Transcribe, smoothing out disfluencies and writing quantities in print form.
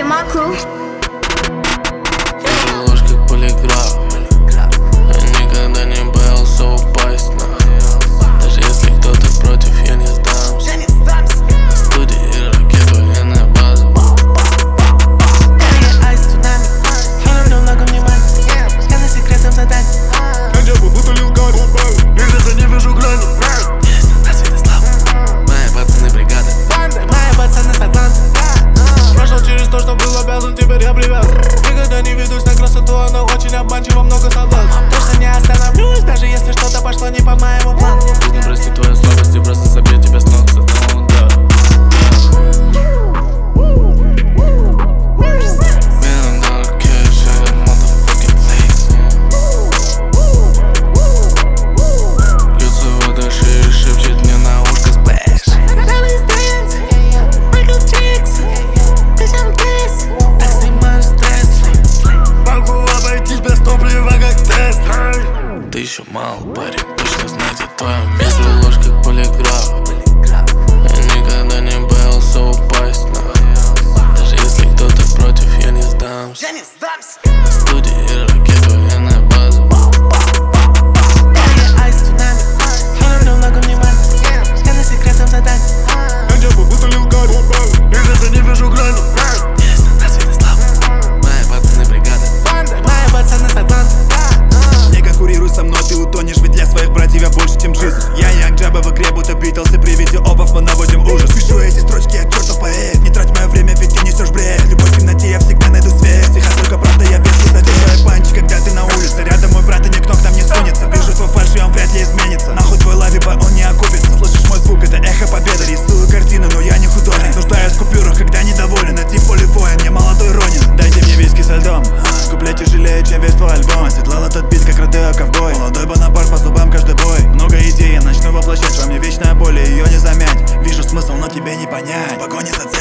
Hey, my crew. Ложь как полиграф. Я никогда не боялся упасть, даже если кто-то против, я не сдамся. На студии и ракет, военная база. Айс, цунами. Я люблю много внимания. Я на секретном задании. Я будто лил гад. Никогда не вижу грани. На Святослав. Мои пацаны бригады. Мои пацаны с Атланты. Прошел через то, что был обязан, теперь я привязан. Никогда не ведусь на красоту, она очень обманчива, много соблазнов. Точно не остановлюсь, даже если что-то пошло не по моему плану. Жизнь не простит твою слабость и просто собьет тебя с ног с одного удара. Ты еще мал, парень, точно знайте твое место. Ложь как полиграф. Я никогда не боялся упасть, даже если кто-то против, я не сдамся. На студии и ракет, военная база. Айс, цунами. Я люблю много внимания. Я на секретном задании. Я будто лил гад. Никогда не вижу грани. На Святослав. Мои пацаны бригады. Мои пацаны с Атланты. Не конкурируй со мной, ты утонешь, ведь для своих братьев я больше, чем Джизус. Я Янг Джаба в игре, будто Битлз, и при виде обувь мы наводим ужас. Пишу эти строчки, я чертов поэт. Не трать мое время, ведь ты несешь бред. Любовь в темноте, я всегда найду свет. Стиха только правда, я вешу, задерживая панчи, когда ты на улице. Рядом мой брат, и никто к нам не сунется. Вижу твой фальш, и он вряд ли изменится. Нахуй твой лавиба, он не окупится. Слышишь мой звук, это эхо победы. Рисую картину, но я не художник. Нуждаюсь в купюрах, когда недоволен. Найти в поле воин, я молодой Ронин. Дайте мне виски со льдом. Куплять тяжелее, чем весь твой альбом. Оседлал этот бит, как Родео ковбой. Молодой Бонапарт, по зубам каждый бой. Много идей, я начну воплощать. Во мне вечная боль, и ее не замять. Вижу смысл, но тебе не понять. В погоне за